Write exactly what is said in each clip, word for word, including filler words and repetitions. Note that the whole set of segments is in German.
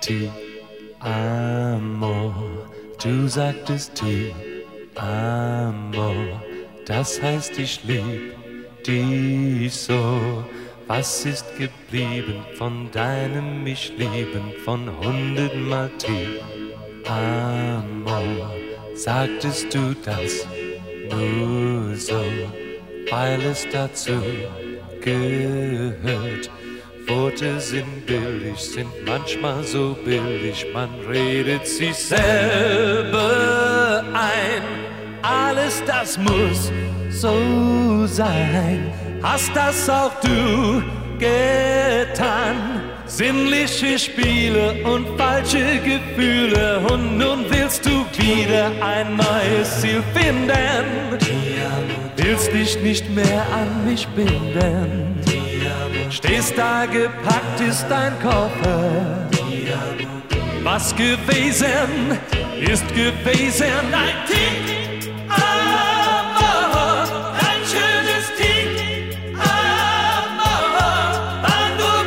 ti amo, du sagtest ti amo, das heißt ich lieb dich so. Was ist geblieben von deinem mich lieben, von hundertmal ti amo? Sagtest du das nur so, weil es dazu gehört? Worte sind billig, sind manchmal so billig, man redet sich selber ein. Alles das muss so sein, hast das auch du getan. Sinnliche Spiele und falsche Gefühle, und nun willst du wieder ein neues Ziel finden. Willst dich nicht mehr an mich binden. Stehst da, gepackt ist dein Koffer. Was gewesen, ist gewesen. Ein Tick, Amor, ein schönes Tick, Amor, war nur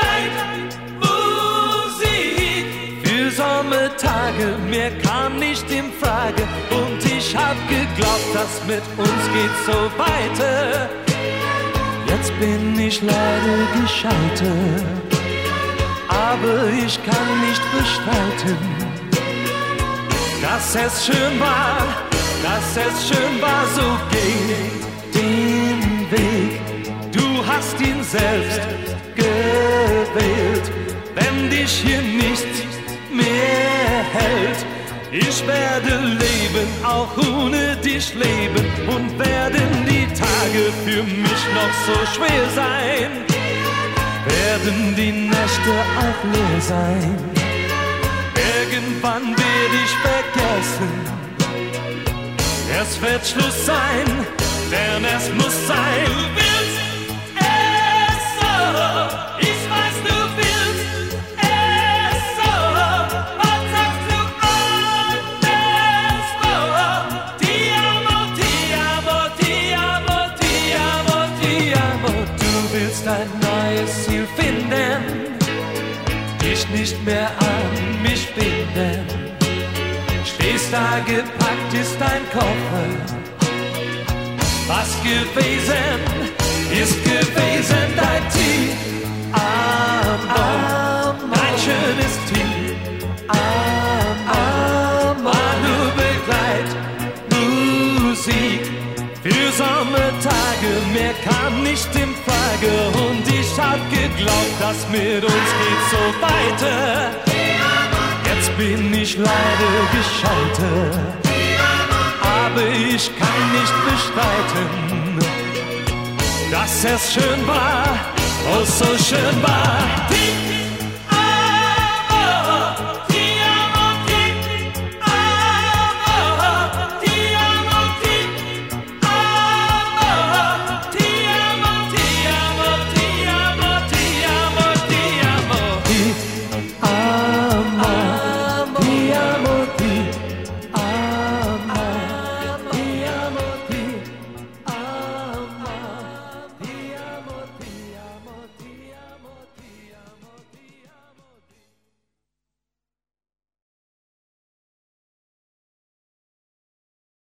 Begleitmusik. Für Sommertage, mehr kam nicht in Frage, und ich hab geglaubt, das mit uns geht so weiter. Jetzt bin ich leider gescheitert, aber ich kann nicht bestreiten, dass es schön war, dass es schön war, so geh den Weg. Du hast ihn selbst gewählt, wenn dich hier nichts mehr hält. Ich werde leben, auch ohne dich leben, und werden die Tage für mich noch so schwer sein, werden die Nächte auch leer sein. Irgendwann werde ich vergessen, es wird Schluss sein, denn es muss sein. Du willst es so, ich weiß, du willst es so. Was sagst du anderswo? Ti amo, ti amo, ti amo, ti amo, ti amo. Du willst ein neues Ziel finden, dich nicht mehr an mich binden. Stehst da, gepackt ist dein Koffer. Was gewesen, ist gewesen, dein Ti amo, ein schönes Ti amo, war nur Begleitmusik. Für Sommertage, mehr kam nicht in Frage, und ich hab geglaubt, das mit uns geht so weiter. Jetzt bin ich leider gescheitert, aber ich kann nicht bestreiten, dass es schön war, oh so schön war.